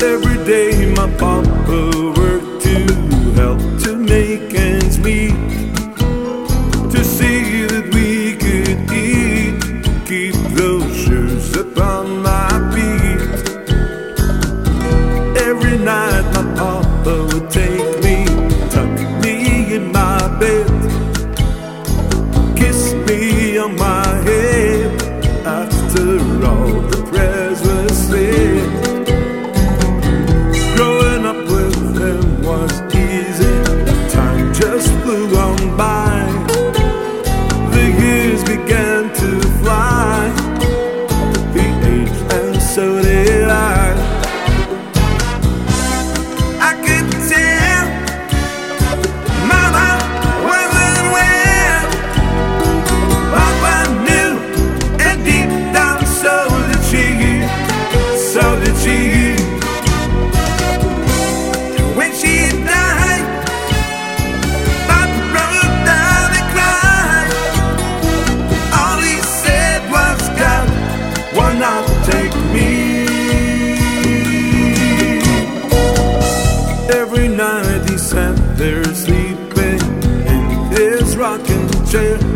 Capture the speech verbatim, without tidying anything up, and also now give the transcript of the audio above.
Every day my papa worked to help to make ends meet, to see that we could eat, keep those shoes upon my feet. Every night my papa would take me, tuck me in my bed, kiss me on my head after all the prayers were said. Growing up with him was easy, time just flew on by. The years began to fly, he aged and so did I. I could tell Mama wasn't well, Papa knew, and deep down so did she, so did she. When she died, Papa broke down and cried. All he said was, God, why not take me? Every night he sat there sleeping in his rocking chair,